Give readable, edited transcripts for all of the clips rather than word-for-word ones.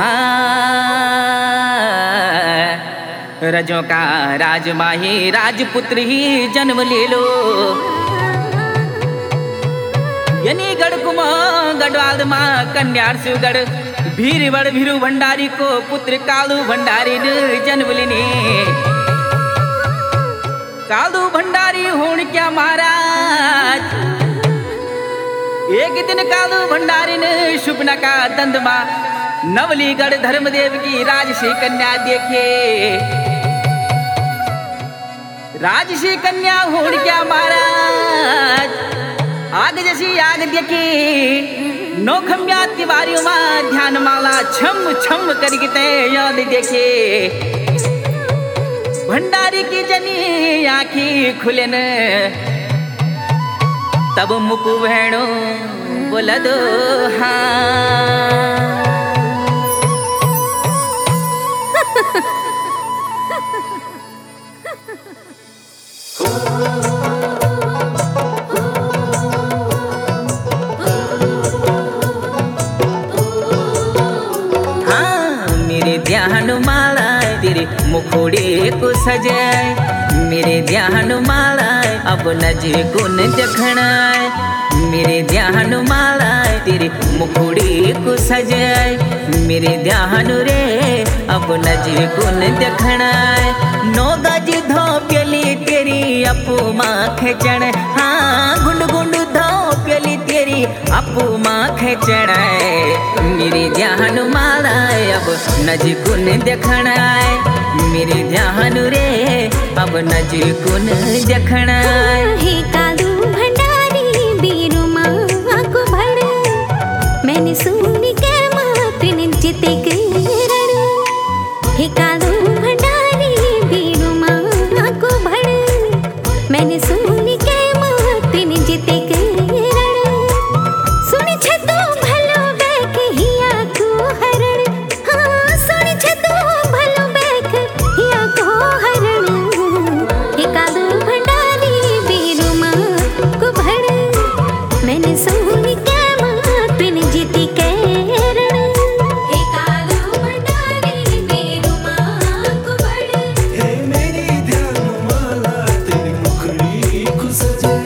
रजों का राजमाही राजपुत्र ही जन्म ले लो। यनी गढ़कुमा गढ़वाल माँ कन्यार सुगढ़ भीरवड़ भीरु भंडारी को पुत्र कालू भंडारी ने जन्म लेने। कालू भंडारी होण क्या महाराज, एक दिन कालू भंडारी ने शुभना का दंदमा नवलीगढ़ धर्मदेव की राजसी कन्या देखे। राजसी कन्या होण क्या महाराज, आग जैसी आग देखे। नौखम्या तिवारियों माँ ध्यान माला छम छम करके ते याद देखे। भंडारी की जनी आँखी खुले न, तब मुकु भेणो बोला दो हाँ। मेरे ध्यान माला तेरे मुखोड़े को सजाए। मेरे ध्यान माला अब नज गुन देखनाए। मेरे ध्यान माला तेरे मुखोड़े को सजाए। मेरे ध्यान रे अब नज गुन देखनाए। नौ गज धो प्यली तेरी अपू माँ खेचण। हाँ गुंड गुंड धो प्यली तेरी अपू माँ खेचण। मेरे ध्यान माला अब नज गुन देखनाए। मेरे ध्यान रे अब नज गुन देखनाए। हे कालू भंडारी बीरू माँ को भड़, मैंने सुन के मातृन जिते किरण। हे कालू भंडारी बीरू माँ को भड़, मैंने सुन के मातृन जिते किरण। सुन छतो भलो बैक हिया को हरण। हाँ सुन छतो भलो बैक हिया को हरण। हे कालू भंडारी बीरू माँ को भड़, मैंने सुन के मातृन जिते किरण। हे कालू भंडारी बीरू माँ को भड़। हे मेरी ध्यान माला तेरी मुखड़ी को सजाए।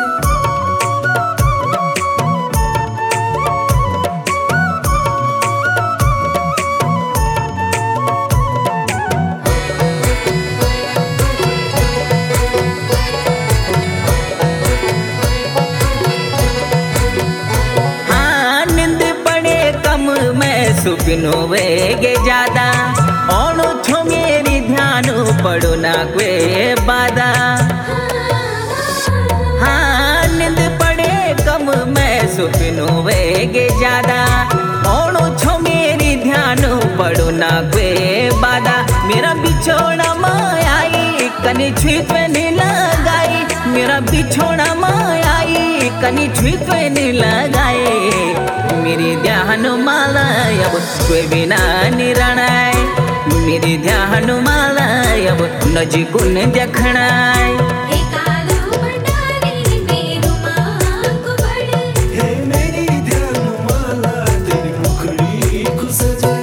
हाँ निंद पड़े कम मैं सुपिनो वेगे ज्यादा। ओणो छो मेरी ध्यान पड़ो ना कोई बाधा। हाँ निंद पड़े कम मैं सुपिनो वेगे ज्यादा। ओणो छो मेरी ध्यान पड़ो ना कोई बाधा। मेरा बिछोड़ा मायाई कनी छुप नहीं लगाई। मेरा बिछोड़ा मायाई कनी छुप नहीं लगाए। मेरी ध्यान माला अब कोई बिना निरानाए। मेरी ध्यान माला अब नज गुन देखनाए। हे कालू भंडारी बीरू माँ को भड़। हे मेरी ध्यान माला तेरी मुखड़ी को सजाए।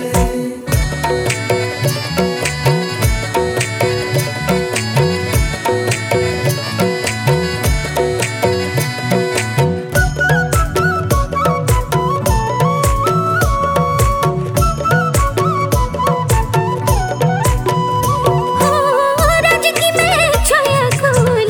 राज की मैं छाया खोल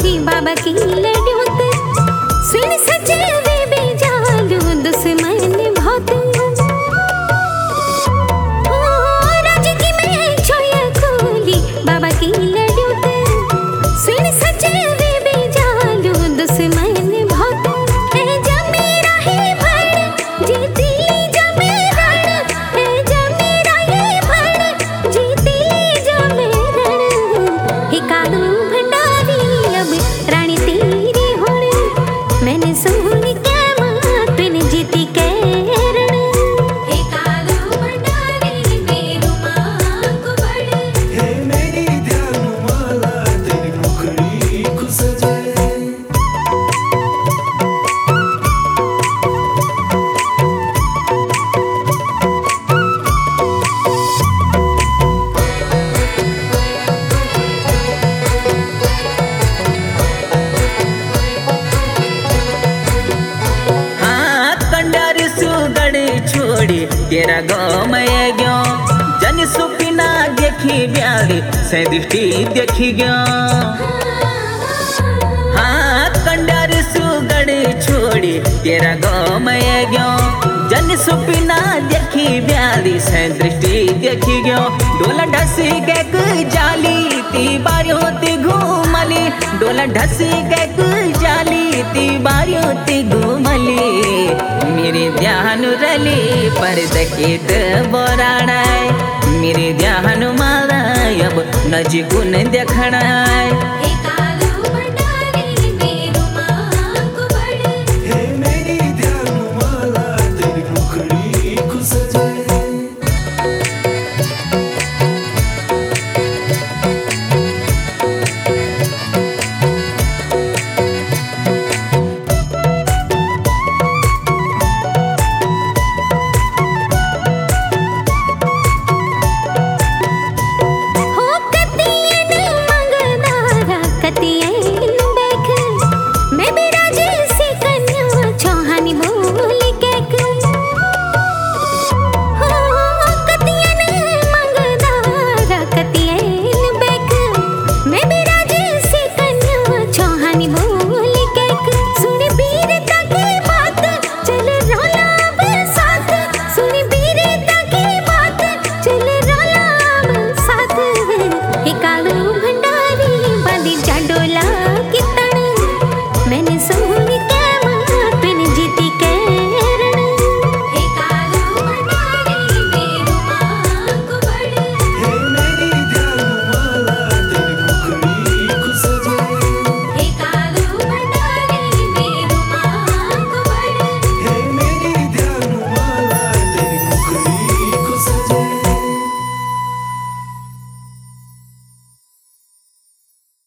छोड़ी तेरा गाँव में गयो जन सुपिना देखी ब्याली से दृष्टि देखी गयो हाँ कंडार सुगड़ छोड़ी तेरा गाँव में गयो जन सुपिना देखी ब्याली से दृष्टि देखी गयो डोला ढसी के जाली ती बारियों ती घूमली डोला ढसी के जाली ती बारियों ती घूमली मेरे ध्यान रली पर दकेत बोराड़ाय मेरे ध्यान मारा अब नजीकुन देखणाय